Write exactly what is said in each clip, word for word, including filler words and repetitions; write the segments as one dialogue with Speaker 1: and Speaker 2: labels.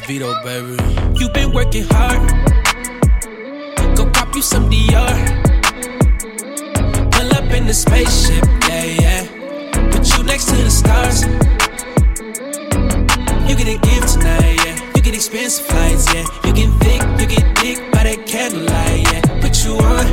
Speaker 1: Vito, baby. You been working hard. Go pop you some Dior. Pull up in the spaceship, yeah, yeah. Put you next to the stars. You get a gift tonight, yeah. You get expensive flights, yeah. You get thick, you get thick by that candlelight, yeah. Put you on.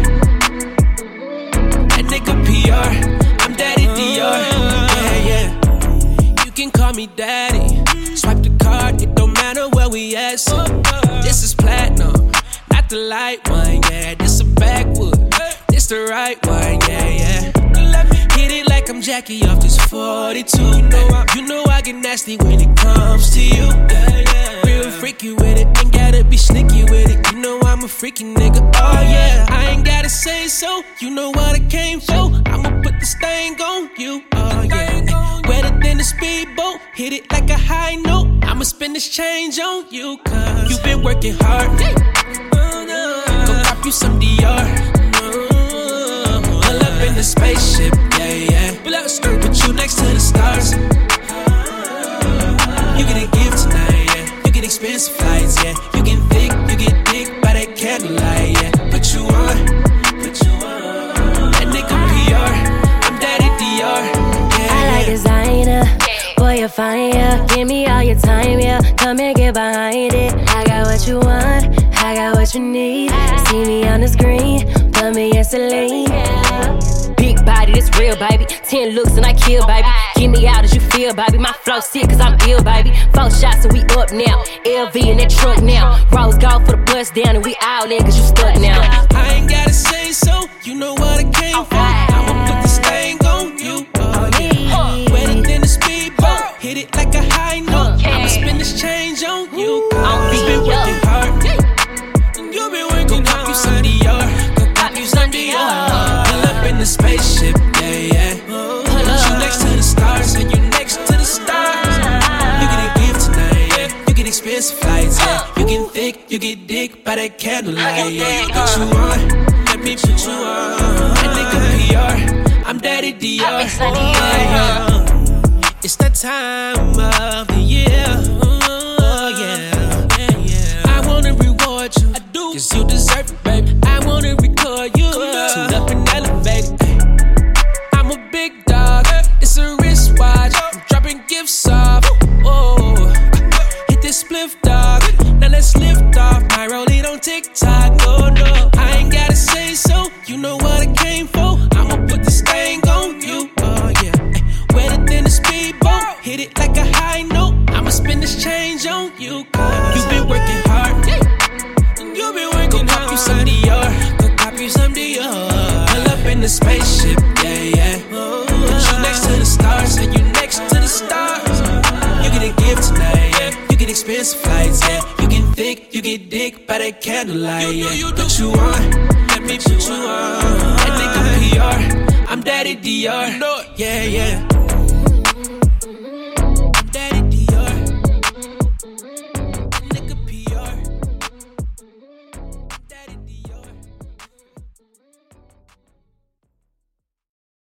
Speaker 1: That nigga P R. I'm Daddy Dior, yeah, yeah. You can call me Daddy. Swipe the card, it don't matter where we at, so this is platinum, not the light one, yeah. This a backwood, this the right one, yeah, yeah. Hit it like I'm Jackie off this forty-two. You know I, you know I get nasty when it comes to you, yeah, yeah. Real freaky with it, ain't gotta be sneaky with it. You know I'm a freaky nigga, oh yeah. I ain't gotta say so, you know what I came for. I'ma put this thing on you, oh yeah. Wetter than a speedboat, hit it like a high note. I'ma spend this change on you, cause you been working hard. Go pop you some Dior. Pull up in the spaceship, yeah, yeah. Put you next to the stars. You get a gift tonight, yeah. You get expensive flights, yeah. You get thick, you get thick by that candlelight, yeah. Put you on, put you on. That nigga P R, I'm Daddy Dior, yeah.
Speaker 2: I like designer, boy you're fine, yeah. Give me all your time, yeah. Come and get behind it. I got what you want, I got what you need. See me on the screen, put me in Celine, yeah. Big body, this real, baby. Ten looks and I kill, baby. Get me out as you feel, baby. My flow sick cause I'm ill, baby. Four shots and we up now. L V in that truck now. Rose gold for the bust down and we all in cause you stuck now.
Speaker 1: I ain't gotta say so, you know what I came for. I'ma put this thing on you, oh yeah. Wetter than a speedboat, hit it like a high note. I'ma spend this change on you, cause you been working hard. You been working hard. Go pop you some Dior. Go pop you some Dior. Pull up in the spaceship, yeah, yeah. Put you next to the stars, and you next to the stars. You get a gift tonight, yeah. You get expensive flights, yeah. You get thick, you get dick by that candlelight, yeah. Put you on, let me put you on. That nigga P R, I'm Daddy Dior, yeah, yeah. It's that time of the year, oh yeah. I wanna reward you, I do, cause you deserve it, baby. I wanna record you, tuned up and elevated. I'm a big dog, it's a wristwatch. I'm dropping gifts off, oh. Hit this spliff, dog, now let's lift off. My rollie on TikTok, no, no. I ain't gotta say so, you know what I came for. I'ma put this thing on you, oh yeah. Wetter than a speedboat, hit it like a high note. I'ma spend this change on you, cause you been working hard. You been working hard. Go pop you some Dior. Go pop you some Dior. Pull up in the spaceship, yeah, yeah. Put you next to the stars, and you next to the stars. You get a gift tonight, yeah. You get expensive flights, yeah. You get thick, you get dick by that candlelight, yeah. Put you on, let me put you on. That nigga P R, I'm Daddy Dior, yeah, yeah.